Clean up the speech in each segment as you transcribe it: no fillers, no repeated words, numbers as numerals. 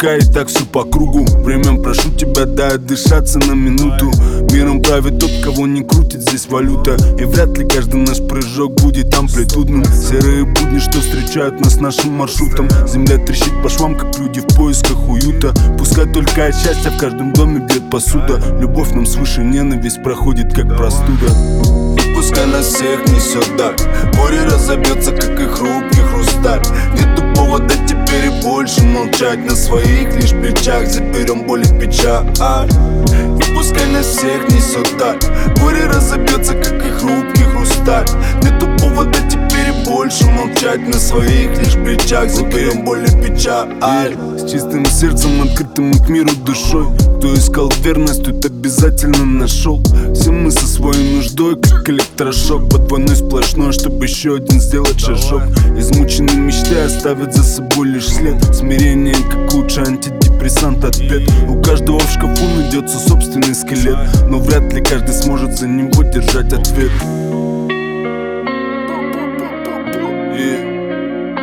Пускай и так все по кругу. Время, прошу тебя, дай отдышаться на минуту. Миром правит тот, кого не крутит здесь валюта. И вряд ли каждый наш прыжок будет амплитудным. Серые будни, что встречают нас нашим маршрутом. Земля трещит по швам, как люди в поисках уюта. Пускай только от счастья в каждом доме бьет посуда. Любовь нам свыше, ненависть проходит как простуда. И пускай нас всех несет даль, горе разобьется, как и хрупкий хрусталь. Нету повода теперь и больше молчать. На своих лишь плечах заберем боль и печаль. И пускай нас всех несет даль, горе разобьется, как и хрупкий хрусталь. Нету повода теперь и больше молчать. На своих лишь плечах заберем боль и печаль. С чистым сердцем, открытым к миру душой. Кто искал верность, тот обязательно нашел. Все мы со своей нуждой, как электрошок. Под войной сплошной, чтобы еще один сделать шажок. Измученные мечты оставят за собой лишь след. Смирение, как лучший антидепрессант, ответ. У каждого в шкафу найдется собственный скелет, но вряд ли каждый сможет за него держать ответ.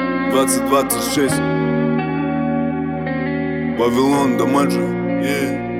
2026 Вавилон, Дамаджо,